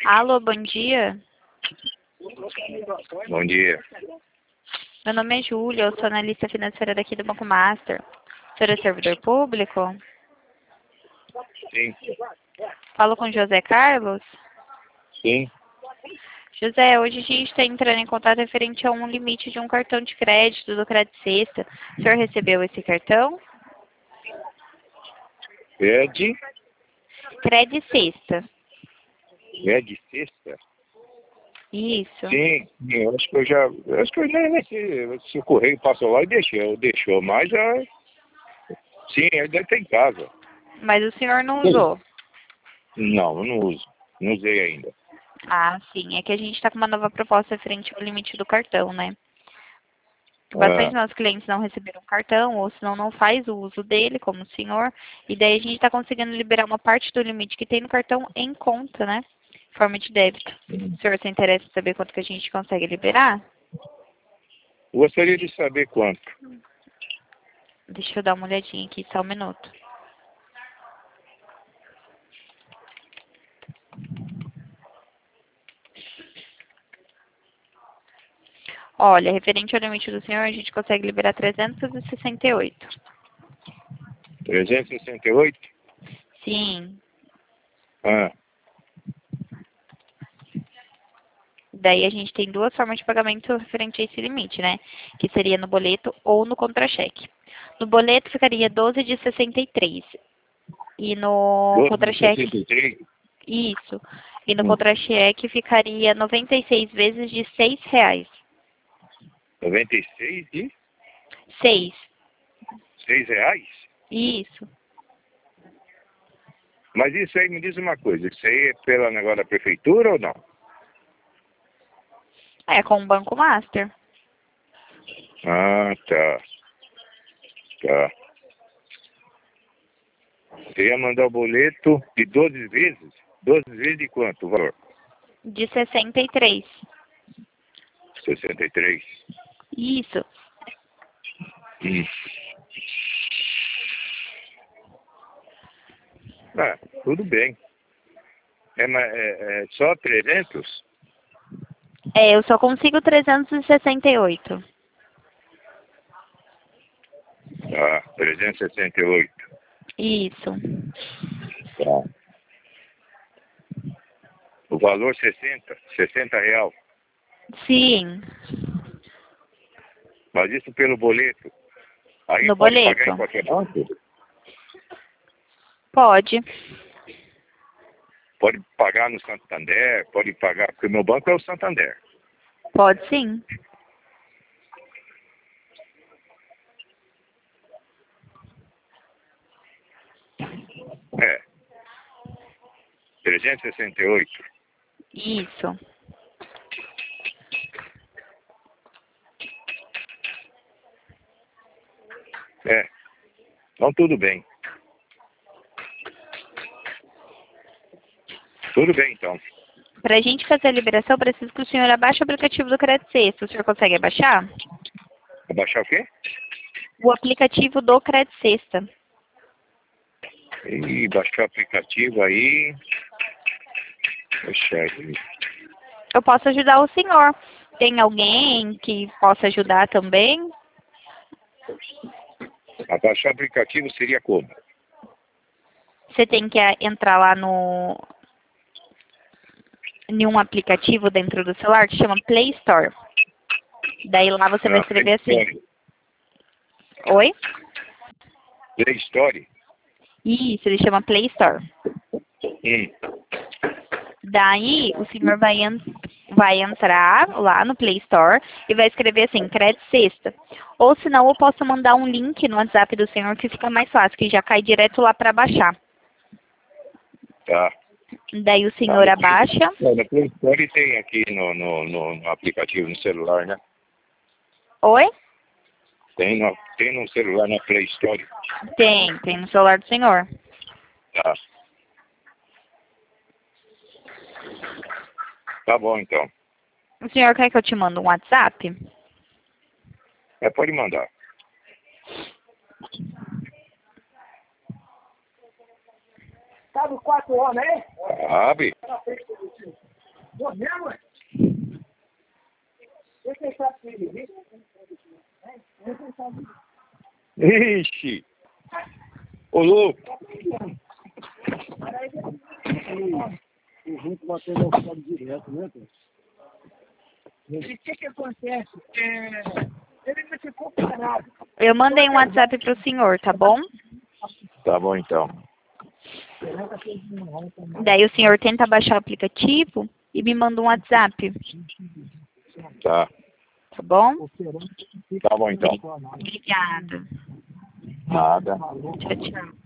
Alô, bom dia. Bom dia. Meu nome é Júlia, eu sou analista financeira daqui do Banco Master. O senhor é servidor público? Sim, Falo com José Carlos? sim. José, hoje a gente está entrando em contato referente a um limite de um cartão de crédito do Crédito Sexta. O senhor recebeu esse cartão? É de Crédito Sexta. sexta? Isso. Sim, eu acho que eu já. Acho que eu nem sei se o correio passou lá e deixou, mas sim, ele deve ter em casa. Mas o senhor não usou? Não, eu não uso. Não usei ainda. Ah, sim. É que a gente está com uma nova proposta referente ao limite do cartão, né? Bastante Ah, dos nossos clientes não receberam o cartão, ou senão não faz o uso dele, como o senhor. E daí a gente está conseguindo liberar uma parte do limite que tem no cartão em conta, né? Em forma de débito. O senhor se interessa em saber quanto que a gente consegue liberar? gostaria de saber quanto. Deixa eu dar uma olhadinha aqui, só um minuto. Olha, referente ao limite do senhor, a gente consegue liberar 368. 368? Sim. Ah, Daí a gente tem duas formas de pagamento referente a esse limite, né? Que seria no boleto ou no contra-cheque. No boleto ficaria 12 de 63. E no 12 de contra-cheque, 63? isso. E no Hum. contra-cheque ficaria 96 vezes de R$ 6. 96 de 6. R$ 6? Isso. Mas isso aí me diz uma coisa, isso aí é pela negócio da prefeitura ou não? É com o Banco Master. Ah, tá. Tá. Você ia mandar o boleto de 12 vezes? 12 vezes de quanto o valor? De 63. 63. Isso. Hum. Ah, tudo bem. É só 300? É, eu só consigo 368. Ah, 368. Isso. Tá. O valor 60 real. Sim. Mas isso pelo boleto. Aí No pode pagar em boleto? qualquer banco? Pode. Pode pagar no Santander, pode pagar, porque o meu banco é o Santander. Pode sim. É, 368. Isso. É, então tudo bem. Tudo bem, então. Para a gente fazer a liberação, preciso que o senhor abaixe o aplicativo do Crédito Sexta. O senhor consegue abaixar? Abaixar o quê? O aplicativo do Crédito Sexta. E baixar o aplicativo aí. Poxa, aí. Eu posso ajudar o senhor. Tem alguém que possa ajudar também? Abaixar o aplicativo seria como? Você tem que entrar lá no em um aplicativo dentro do celular que chama Play Store. Daí lá você vai Ah, Play escrever assim. Store. Oi? Play Store? Isso, ele chama Play Store. Hum. Daí o senhor vai entrar lá no Play Store e vai escrever assim, Crédito Sexta. Ou senão eu posso mandar um link no WhatsApp do senhor que fica mais fácil, que já cai direto lá para baixar. Tá. Daí o Ah, senhor abaixa. no Play Store tem aqui no aplicativo, no celular, né? Oi? Tem no celular na Play Store. Tem no celular do senhor. Tá. Tá bom, então. O senhor quer que eu te mande um WhatsApp? Pode mandar. Sabe 4 homens, hein? Sabe? Ixi! Ô, louco! O gente batendo ao lado direto, né, cara? E o que acontece? Ele não ficou parado. Eu mandei um WhatsApp pro senhor, tá bom? Tá bom, então. Daí o senhor tenta baixar o aplicativo e me manda um WhatsApp, Tá. tá bom? Tá bom, então. Obrigada. Nada. Tchau, tchau.